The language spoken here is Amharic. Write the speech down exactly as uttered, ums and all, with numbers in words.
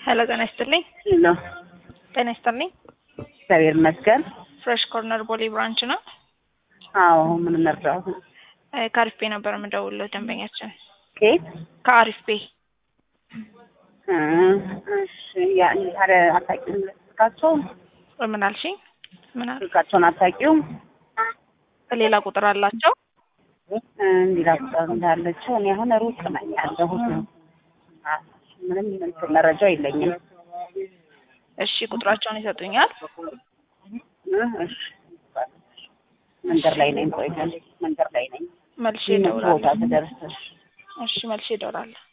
ሄሎ ጤና ይስጥልኝ። ሄሎ ጤና ይስጥልኝ። እግዚአብሔር ይመስገን። ፍሬሽ ኮርነር ቦሌ ብራንች ነው። አዎ ምን ነበር? ከአሪፍ ቤ ነበር የምደውልለው ደንበኛችን። ከየት? ከአሪፍ ቤ። እሺ ያን ታዲያ አታውቂውም? ስልካቸውን ምን አልሽኝ? ምን አል ስልካቸውን አታውቂውም? ሌላ ቁጥር አላቸው? ሌላ ቁጥር እንዳለችው እኔ አሁን ሩቅ ነኝ ያለሁት። ምንም እንትን መረጃ የለኝም። እሺ ቁጥራቸውን ይሰጡኛል? እሺ መንገድ ላይ ነኝ። ቆይ መንገድ ላይ ነኝ። መልሼ እደውላለሁ። ቦታ ትደርስ። እሺ መልሼ እደውላለሁ።